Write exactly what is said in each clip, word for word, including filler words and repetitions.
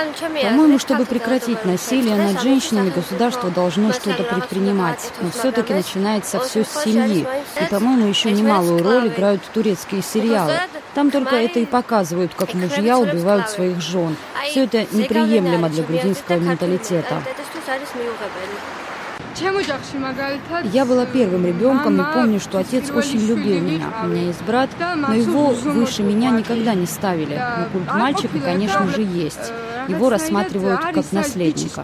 По-моему, чтобы прекратить насилие над женщинами, государство должно что-то предпринимать. Но все-таки начинается все с семьи. И, по-моему, еще немалую роль играют турецкие сериалы. Там только это и показывают, как мужья убивают своих жен. Все это неприемлемо для грузинского менталитета. Я была первым ребенком и помню, что отец очень любил меня. У меня есть брат, но его выше меня никогда не ставили. Но культ мальчика, конечно же, есть. Его рассматривают как наследника.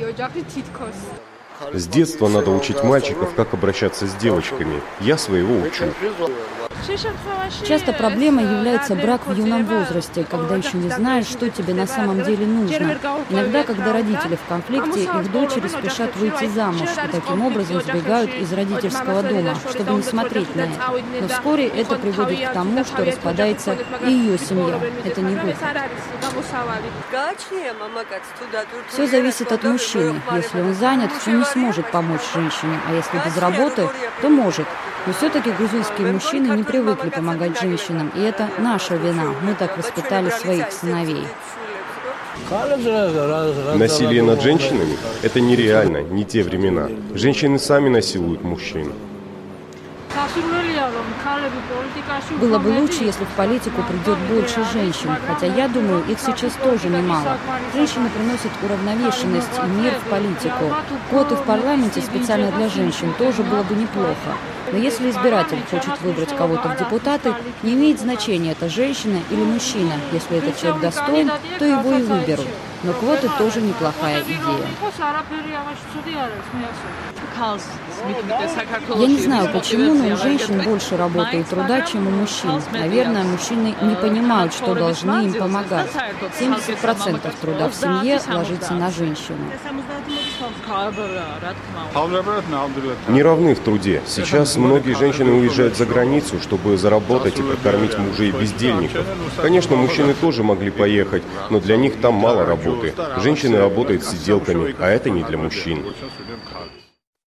С детства надо учить мальчиков, как обращаться с девочками. Я своего учу. Часто проблемой является брак в юном возрасте, когда еще не знаешь, что тебе на самом деле нужно. Иногда, когда родители в конфликте, их дочери спешат выйти замуж и таким образом сбегают из родительского дома, чтобы не смотреть на это. Но вскоре это приводит к тому, что распадается и ее семья. Это не выход. Все зависит от мужчины. Если он занят, то не сможет помочь женщине, а если без работы, то может. Но все-таки грузинские мужчины не привыкли помогать женщинам, и это наша вина. Мы так воспитали своих сыновей. Насилие над женщинами – это нереально, не те времена. Женщины сами насилуют мужчин. Было бы лучше, если в политику придет больше женщин, хотя я думаю, их сейчас тоже немало. Женщины приносят уравновешенность и мир в политику. Квоты в парламенте специально для женщин тоже было бы неплохо. Но если избиратель хочет выбрать кого-то в депутаты, не имеет значения, это женщина или мужчина. Если этот человек достоин, то его и выберут. Но квоты тоже неплохая идея. Я не знаю почему, но у женщин больше работы и труда, чем у мужчин. Наверное, мужчины не понимают, что должны им помогать. семьдесят процентов труда в семье ложится на женщину. Не равны в труде. Сейчас многие женщины уезжают за границу, чтобы заработать и прокормить мужей-бездельников. Конечно, мужчины тоже могли поехать, но для них там мало работы. Женщины работают сиделками, а это не для мужчин.